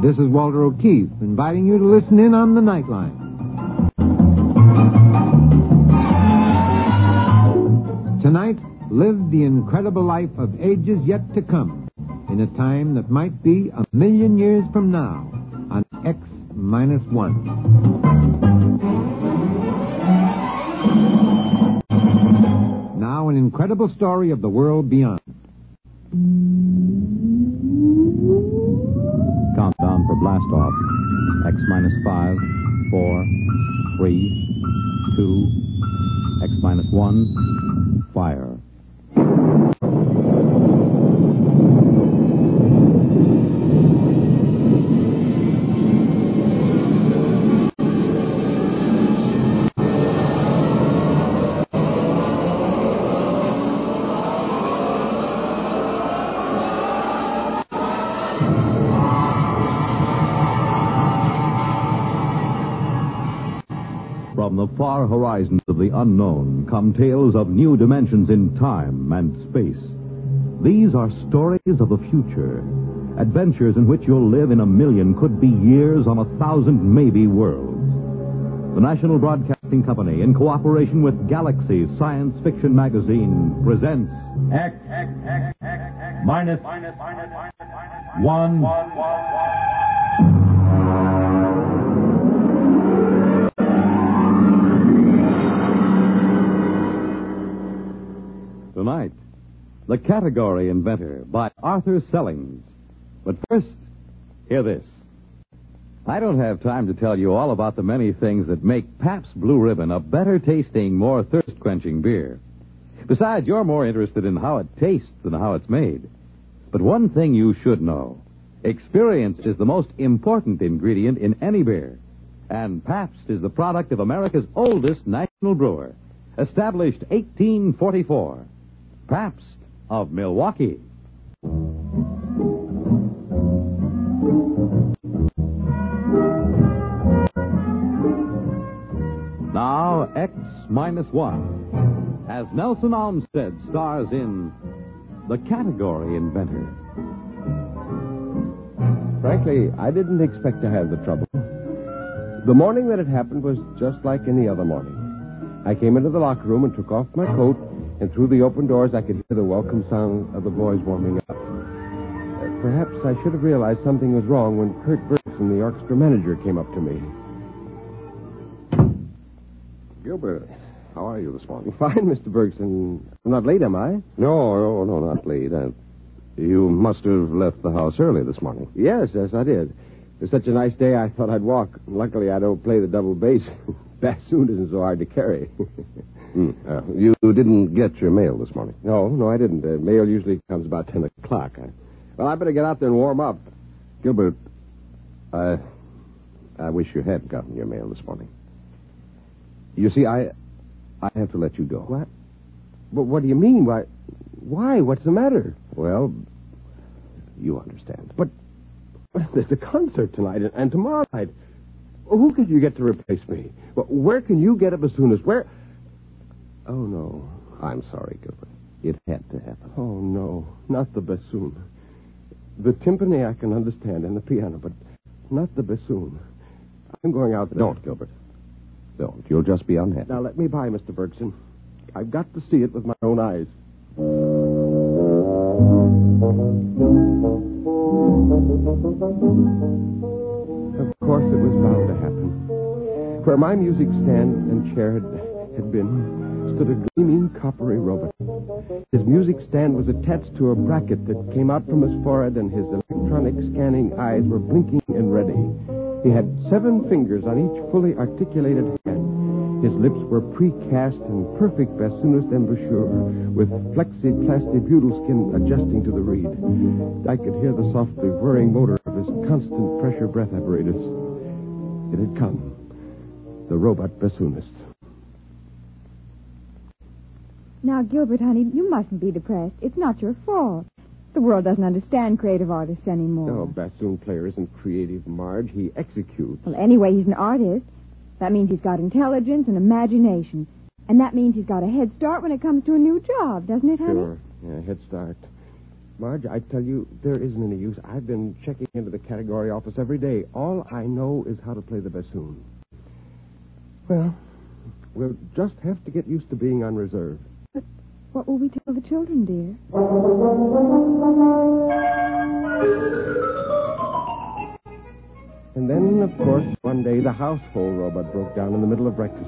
This is Walter O'Keefe, inviting you to listen in on the Nightline. Tonight, live the incredible life of ages yet to come, in a time that might be 1,000,000 years from now, on X-1. Now, an incredible story of the world beyond. Countdown for blast off. X-5, 4, 3, 2, X-1, fire. From the far horizons of the unknown come tales of new dimensions in time and space. These are stories of the future, adventures in which you'll live in 1,000,000, could be years on 1,000, maybe worlds. The National Broadcasting Company, in cooperation with Galaxy Science Fiction Magazine, presents X-1. Tonight, The Category Inventor by Arthur Sellings. But first, hear this. I don't have time to tell you all about the many things that make Pabst Blue Ribbon a better tasting, more thirst-quenching beer. Besides, you're more interested in how it tastes than how it's made. But one thing you should know. Experience is the most important ingredient in any beer. And Pabst is the product of America's oldest national brewer, established 1844. Pabst of Milwaukee. Now, X-1. As Nelson Olmsted stars in The Category Inventor. Frankly, I didn't expect to have the trouble. The morning that it happened was just like any other morning. I came into the locker room and took off my coat, and through the open doors I could hear the welcome sound of the boys warming up. Perhaps I should have realized something was wrong when Kurt Bergson, the orchestra manager, came up to me. Gilbert, how are you this morning? Fine, Mr. Bergson. I'm not late, am I? No, not late. You must have left the house early this morning. Yes, I did. It was such a nice day, I thought I'd walk. Luckily, I don't play the double bass. Bassoon isn't so hard to carry. You didn't get your mail this morning? No, I didn't. Mail usually comes about 10 o'clock. Well, I better get out there and warm up. Gilbert, I wish you had gotten your mail this morning. You see, I have to let you go. What? What do you mean? Why? What's the matter? Well, you understand. But there's a concert tonight and tomorrow night. Who could you get to replace me? Where can you get a bassoonist? Where? Oh, no. I'm sorry, Gilbert. It had to happen. Oh, no. Not the bassoon. The timpani I can understand and the piano, but not the bassoon. I'm going out there. Don't, Gilbert. Don't. You'll just be unhappy. Now, let me by, Mr. Bergson. I've got to see it with my own eyes. Of course, it was bound to happen. Where my music stand and chair had been stood a gleaming coppery robot. His music stand was attached to a bracket that came out from his forehead, and his electronic scanning eyes were blinking and ready. He had 7 fingers on each fully articulated hand. His lips were precast and perfect bassoonist embouchure, with flexi-plastibutyl skin adjusting to the reed. I could hear the softly whirring motor of his constant pressure breath apparatus. It had come. The robot bassoonist. Now, Gilbert, honey, you mustn't be depressed. It's not your fault. The world doesn't understand creative artists anymore. Oh, bassoon player isn't creative, Marge. He executes. Well, anyway, he's an artist. That means he's got intelligence and imagination. And that means he's got a head start when it comes to a new job, doesn't it, honey? Sure. Yeah, head start. Marge, I tell you, there isn't any use. I've been checking into the category office every day. All I know is how to play the bassoon. Well, we'll just have to get used to being on reserve. But what will we tell the children, dear? And then, of course, one day the household robot broke down in the middle of breakfast.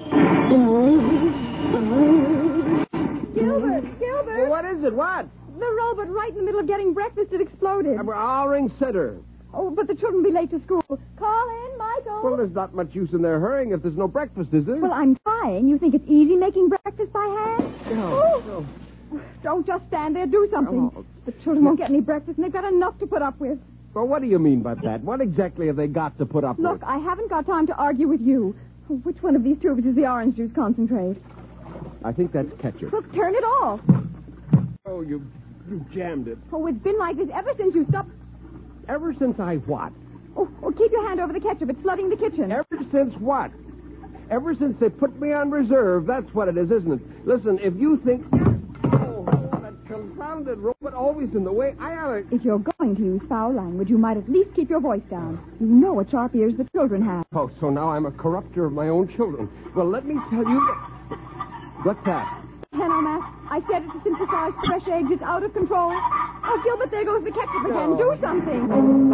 Gilbert! Well, what is it? What? The robot right in the middle of getting breakfast, it exploded. I'll ring Sitter. Oh, but the children will be late to school. Call in, Michael. Well, there's not much use in their hurrying if there's no breakfast, is there? Well, I'm trying. You think it's easy making breakfast by hand? No. Don't just stand there. Do something. Oh. The children won't get any breakfast, and they've got enough to put up with. Well, what do you mean by that? What exactly have they got to put up Look, with? I haven't got time to argue with you. Which one of these tubes is the orange juice concentrate? I think that's ketchup. Look, turn it off. Oh, you jammed it. Oh, it's been like this ever since you stopped. Ever since I what? Oh, keep your hand over the ketchup. It's flooding the kitchen. Ever since what? Ever since they put me on reserve. That's what it is, isn't it? Listen, if you think... Oh, that confounded robot always in the way. I ought to... If you're going to use foul language, you might at least keep your voice down. You know what sharp ears the children have. Oh, so now I'm a corrupter of my own children. Well, let me tell you... What's that? Henomath, I said it to synthesize fresh eggs. It's out of control. Oh, Gilbert, there goes the ketchup again. No. Do something.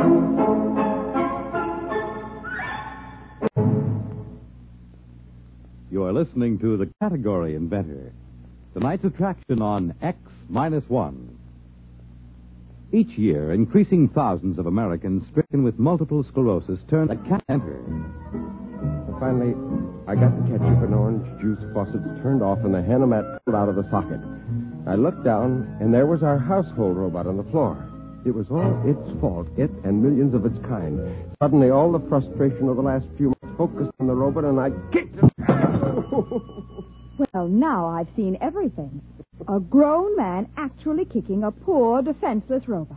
You are listening to The Category Inventor. Tonight's attraction on X-1. Each year, increasing thousands of Americans stricken with multiple sclerosis turn to enter. Finally, I got the ketchup and orange juice faucets turned off and the Hanomat pulled out of the socket. I looked down, and there was our household robot on the floor. It was all its fault, it and millions of its kind. Suddenly, all the frustration of the last few months focused on the robot, and I kicked it. Well, now I've seen everything. A grown man actually kicking a poor, defenseless robot.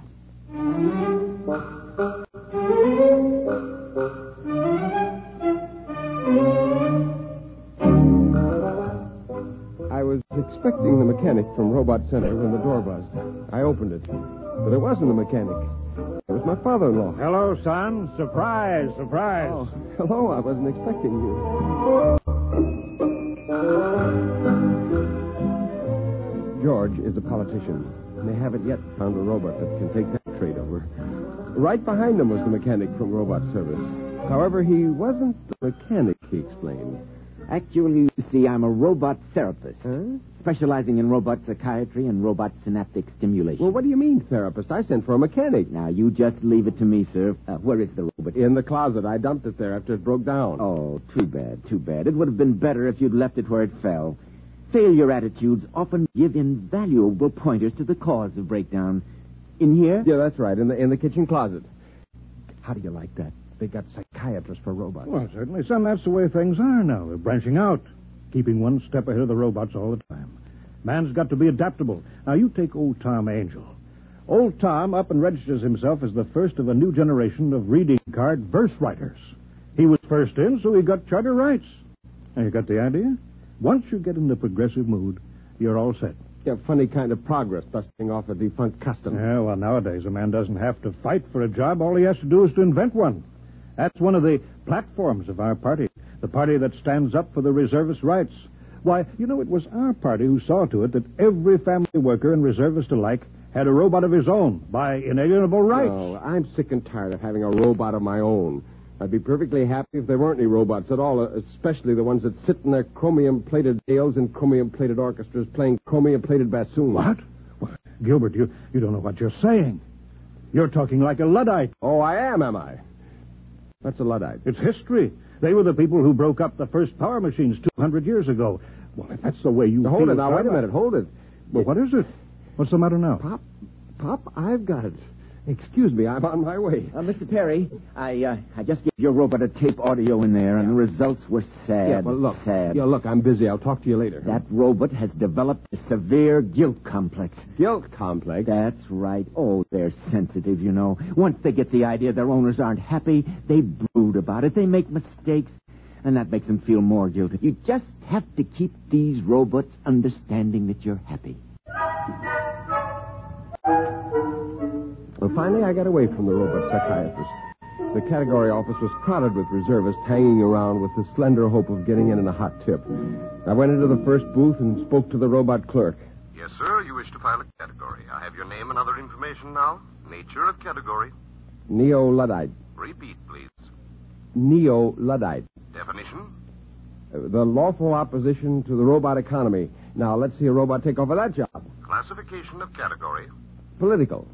I was expecting the mechanic from Robot Center when the door buzzed. I opened it, but it wasn't the mechanic. It was my father-in-law. Hello, son. Surprise, surprise. Oh, hello. I wasn't expecting you. George is a politician, and they haven't yet found a robot that can take that trade over. Right behind him was the mechanic from Robot Service. However, he wasn't the mechanic, he explained. Actually, you see, I'm a robot therapist, Huh? specializing in robot psychiatry and robot synaptic stimulation. Well, what do you mean, therapist? I sent for a mechanic. Now, you just leave it to me, sir. Where is the robot? In the closet. I dumped it there after it broke down. Oh, too bad, too bad. It would have been better if you'd left it where it fell. Failure attitudes often give invaluable pointers to the cause of breakdown. In here? Yeah, that's right. In the kitchen closet. How do you like that? They got psychiatrists for robots. Well, certainly, son, that's the way things are now. They're branching out, keeping one step ahead of the robots all the time. Man's got to be adaptable. Now, you take old Tom Angel. Old Tom up and registers himself as the first of a new generation of reading card verse writers. He was first in, so he got charter rights. Now, you got the idea? Once you get in the progressive mood, you're all set. Yeah, funny kind of progress, dusting off a defunct custom. Yeah, well, nowadays, a man doesn't have to fight for a job. All he has to do is to invent one. That's one of the platforms of our party, the party that stands up for the reservist rights. Why, you know, it was our party who saw to it that every family worker and reservist alike had a robot of his own by inalienable rights. Oh, I'm sick and tired of having a robot of my own. I'd be perfectly happy if there weren't any robots at all, especially the ones that sit in their chromium-plated dales and chromium-plated orchestras playing chromium-plated bassoons. What? Well, Gilbert, you don't know what you're saying. You're talking like a Luddite. Oh, I am I? That's a Luddite. It's history. They were the people who broke up the first power machines 200 years ago. Well, if that's the way you Hold feel, it now. son, Wait a minute. Hold it. Well, what is it? What's the matter now? Pop, I've got it. Excuse me. I'm on my way. Mr. Perry, I just gave your robot a tape audio in there, and the results were sad. Yeah, well, look. Sad. Yeah, look, I'm busy. I'll talk to you later. That robot has developed a severe guilt complex. Guilt complex? That's right. Oh, they're sensitive, you know. Once they get the idea their owners aren't happy, they brood about it. They make mistakes, and that makes them feel more guilty. You just have to keep these robots understanding that you're happy. finally, I got away from the robot psychiatrist. The category office was crowded with reservists hanging around with the slender hope of getting in a hot tip. I went into the first booth and spoke to the robot clerk. Yes, sir. You wish to file a category. I have your name and other information now. Nature of category. Neo-Luddite. Repeat, please. Neo-Luddite. Definition? The lawful opposition to the robot economy. Now, let's see a robot take over that job. Classification of category. Political.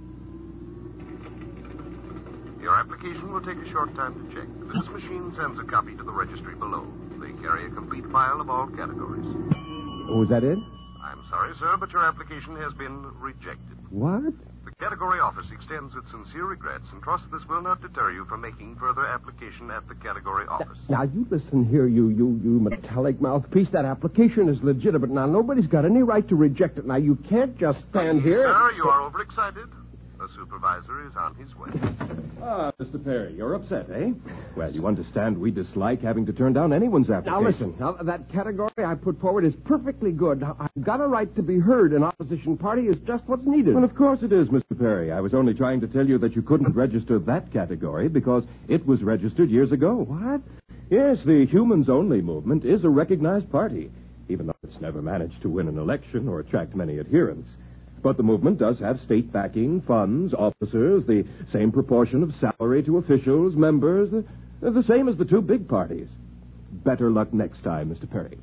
Your application will take a short time to check. This machine sends a copy to the registry below. They carry a complete file of all categories. Oh, is that it? I'm sorry, sir, but your application has been rejected. What? The category office extends its sincere regrets and trusts this will not deter you from making further application at the category office. Now, you listen here, you metallic mouthpiece. That application is legitimate. Now, nobody's got any right to reject it. Now, you can't just stand here. Sir, you are overexcited. The supervisor is on his way. Ah, Mr. Perry, you're upset, eh? Well, you understand we dislike having to turn down anyone's application. Now, listen. Now, that category I put forward is perfectly good. Now, I've got a right to be heard. An opposition party is just what's needed. Well, of course it is, Mr. Perry. I was only trying to tell you that you couldn't register that category because it was registered years ago. What? Yes, the Humans Only movement is a recognized party, even though it's never managed to win an election or attract many adherents. But the movement does have state backing, funds, officers, the same proportion of salary to officials, members, the same as the two big parties. Better luck next time, Mr. Perry.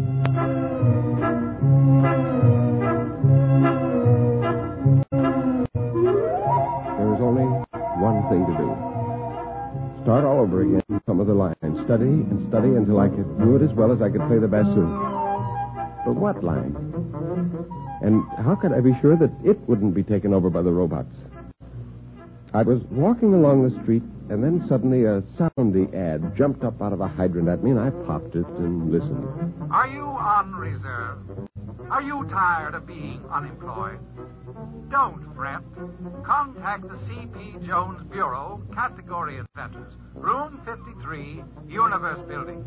There's only one thing to do. Start all over again from some of the lines. Study and study until I could do it as well as I could play the bassoon. But what line? And how could I be sure that it wouldn't be taken over by the robots? I was walking along the street, and then suddenly a soundy ad jumped up out of a hydrant at me, and I popped it and listened. Are you on reserve? Are you tired of being unemployed? Don't fret. Contact the C.P. Jones Bureau, Category Inventors, Room 53, Universe Building.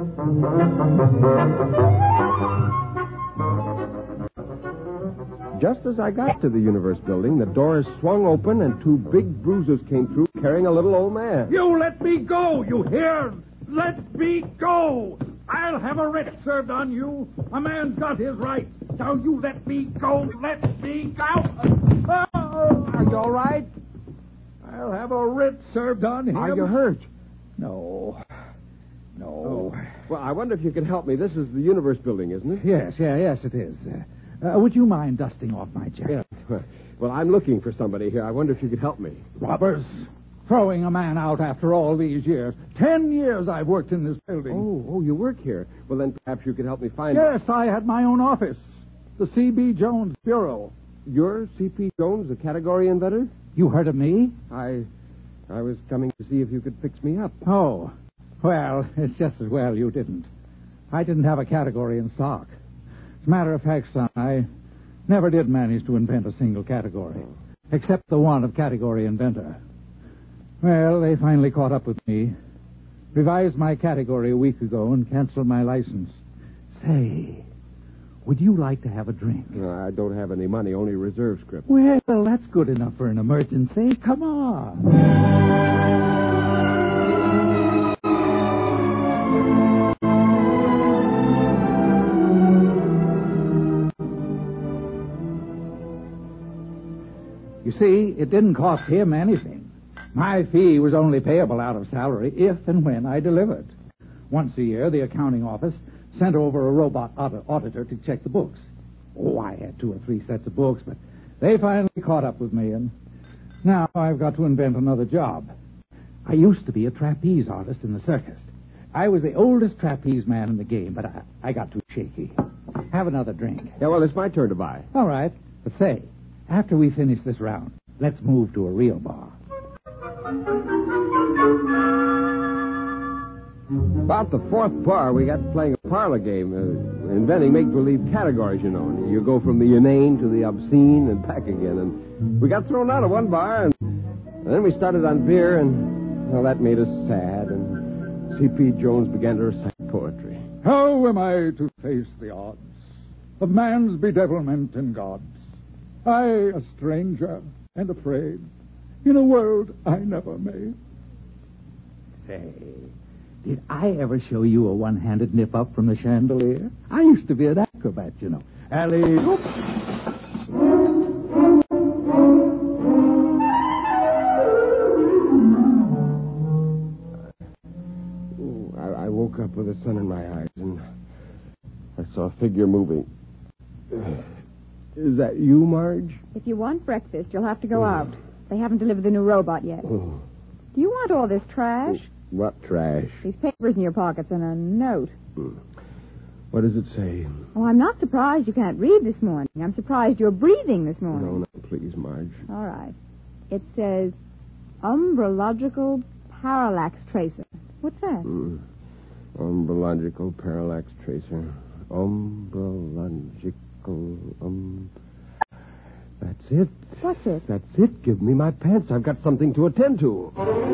Just as I got to the Universe Building, the doors swung open and two big bruisers came through carrying a little old man. You let me go, you hear? Let me go! I'll have a writ served on you. A man's got his rights. Now you let me go. Let me go. Are you all right? I'll have a writ served on him. Are you hurt? No. Oh. Well, I wonder if you could help me. This is the Universe Building, isn't it? Yes, it is. Would you mind dusting off my jacket? Yeah. Well, I'm looking for somebody here. I wonder if you could help me. Robbers. Throwing a man out after all these years. 10 years I've worked in this building. Oh, you work here. Well, then perhaps you could help me find... Yes, I had my own office. The C.B. Jones Bureau. You're C.P. Jones, the category inventor? You heard of me? I was coming to see if you could fix me up. Oh, well, it's just as well you didn't. I didn't have a category in stock. As a matter of fact, son, I never did manage to invent a single category, except the one of category inventor. Well, they finally caught up with me, revised my category a week ago, and canceled my license. Say, would you like to have a drink? No, I don't have any money, only reserve script. Well, that's good enough for an emergency. Come on. You see, it didn't cost him anything. My fee was only payable out of salary if and when I delivered. Once a year, the accounting office sent over a robot auditor to check the books. Oh, I had 2 or 3 sets of books, but they finally caught up with me, and now I've got to invent another job. I used to be a trapeze artist in the circus. I was the oldest trapeze man in the game, but I got too shaky. Have another drink. Yeah, well, it's my turn to buy. All right, but say, after we finish this round, let's move to a real bar. About the 4th bar, we got playing a parlor game, inventing make-believe categories, you know. You go from the inane to the obscene and back again. And we got thrown out of one bar, and then we started on beer, and, well, that made us sad. And C.P. Jones began to recite poetry. How am I to face the odds of man's bedevilment and God's? I, a stranger and afraid, in a world I never made. Say, did I ever show you a one-handed nip-up from the chandelier? I used to be an acrobat, you know. Alley-oop. I woke up with the sun in my eyes, and I saw a figure moving. Is that you, Marge? If you want breakfast, you'll have to go out. They haven't delivered the new robot yet. Do you want all this trash? What trash? These papers in your pockets and a note. What does it say? Oh, I'm not surprised you can't read this morning. I'm surprised you're breathing this morning. No, please, Marge. All right. It says umbrological parallax tracer. What's that? Umbrological parallax tracer. That's it. What's it? That's it. Give me my pants. I've got something to attend to.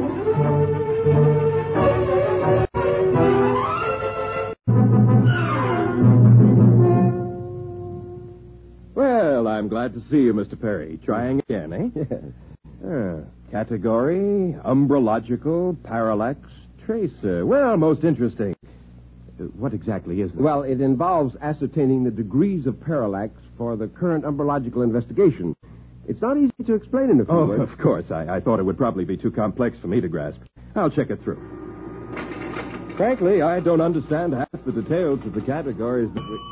Well, I'm glad to see you, Mr. Perry. Trying again, eh? Yes. Category, umbrological parallax tracer. Well, most interesting. What exactly is that? Well, it involves ascertaining the degrees of parallax for the current umbrological investigation. It's not easy to explain in a few words. Of course. I thought it would probably be too complex for me to grasp. I'll check it through. Frankly, I don't understand half the details of the categories that we...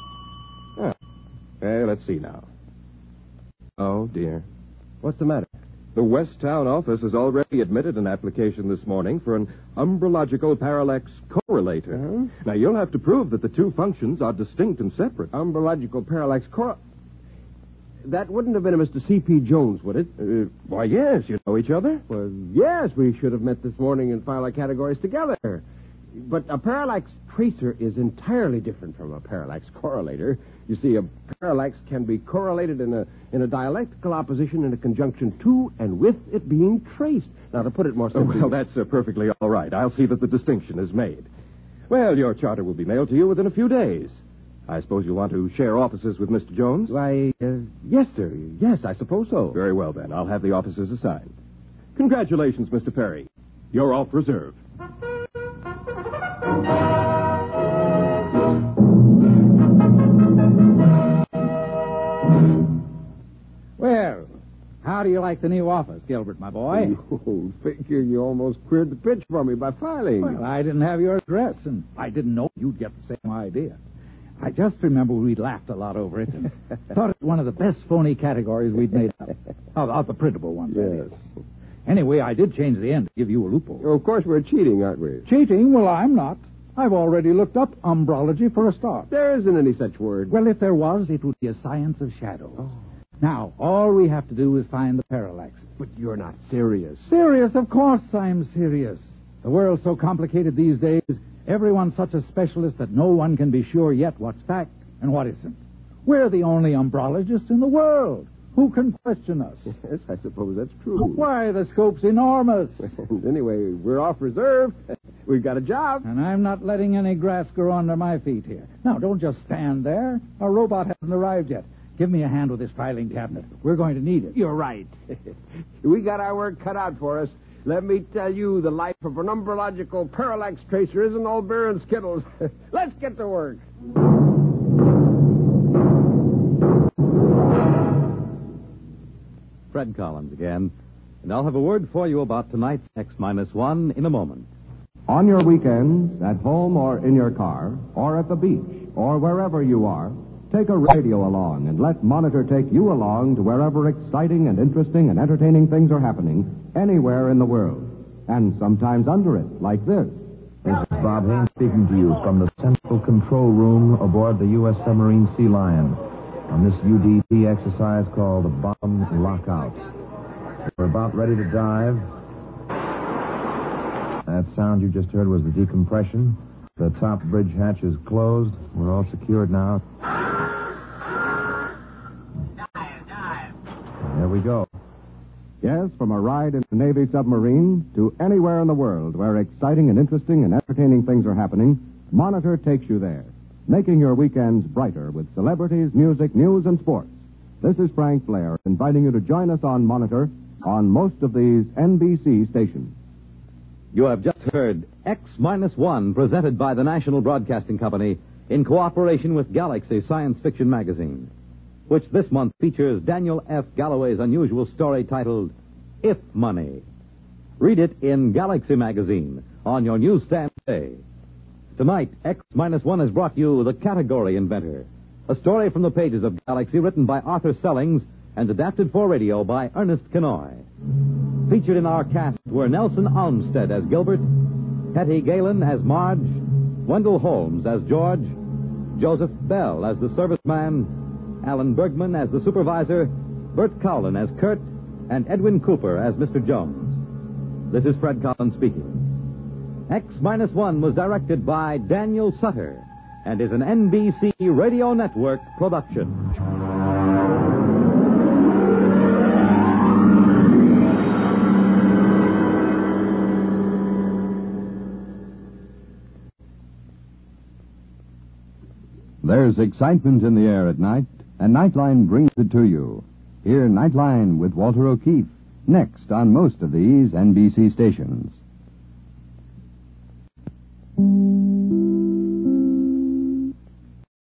let's see now. Oh, dear. What's the matter? The West Town office has already admitted an application this morning for an umbrological parallax correlator. Uh-huh. Now, you'll have to prove that the two functions are distinct and separate. Umbrological parallax That wouldn't have been a Mr. C.P. Jones, would it? Why, yes. You know each other? Well, yes, we should have met this morning and filed our categories together. But a parallax tracer is entirely different from a parallax correlator. You see, a parallax can be correlated in a dialectical opposition in a conjunction to and with it being traced. Now, to put it more simply... Well, that's perfectly all right. I'll see that the distinction is made. Well, your charter will be mailed to you within a few days. I suppose you want to share offices with Mr. Jones? Why, yes, sir. Yes, I suppose so. Very well, then. I'll have the offices assigned. Congratulations, Mr. Perry. You're off reserve. Well, how do you like the new office, Gilbert, my boy? Oh, figure you almost cleared the pitch for me by filing. Well, I didn't have your address, and I didn't know you'd get the same idea. I just remember we laughed a lot over it and thought it was one of the best phony categories we'd made up. Of the printable ones, that is. Anyway, I did change the end to give you a loophole. Oh, of course, we're cheating, aren't we? Cheating? Well, I'm not. I've already looked up umbrology for a start. There isn't any such word. Well, if there was, it would be a science of shadows. Oh. Now, all we have to do is find the parallaxes. But you're not serious. Serious? Of course I'm serious. The world's so complicated these days, everyone's such a specialist that no one can be sure yet what's fact and what isn't. We're the only umbrologists in the world. Who can question us? Yes, I suppose that's true. Why, the scope's enormous. Anyway, we're off reserve. We've got a job. And I'm not letting any grass grow under my feet here. Now, don't just stand there. Our robot hasn't arrived yet. Give me a hand with this filing cabinet. We're going to need it. You're right. We got our work cut out for us. Let me tell you, the life of an umbrological parallax tracer isn't all beer and skittles. Let's get to work. Fred Collins again, and I'll have a word for you about tonight's X-1 in a moment. On your weekends, at home or in your car, or at the beach, or wherever you are, take a radio along and let Monitor take you along to wherever exciting and interesting and entertaining things are happening anywhere in the world. And sometimes under it, like this. This is Bob Haynes speaking to you from the central control room aboard the U.S. submarine Sea Lion on this UDP exercise called the Bomb Lockout. We're about ready to dive. That sound you just heard was the decompression. The top bridge hatch is closed. We're all secured now. There we go. Yes, from a ride in the Navy submarine to anywhere in the world where exciting and interesting and entertaining things are happening, Monitor takes you there, making your weekends brighter with celebrities, music, news, and sports. This is Frank Blair inviting you to join us on Monitor on most of these NBC stations. You have just heard X-1 presented by the National Broadcasting Company in cooperation with Galaxy Science Fiction Magazine, which this month features Daniel F. Galloway's unusual story titled If Money. Read it in Galaxy Magazine on your newsstand today. Tonight, X-1 has brought you The Category Inventor, a story from the pages of Galaxy written by Arthur Sellings and adapted for radio by Ernest Kenoy. Featured in our cast were Nelson Olmsted as Gilbert, Hetty Galen as Marge, Wendell Holmes as George, Joseph Bell as the serviceman, Alan Bergman as the supervisor, Bert Cowlin as Kurt, and Edwin Cooper as Mr. Jones. This is Fred Collins speaking. X-1 was directed by Daniel Sutter and is an NBC Radio Network production. There's excitement in the air at night, and Nightline brings it to you. Hear Nightline with Walter O'Keefe, next on most of these NBC stations.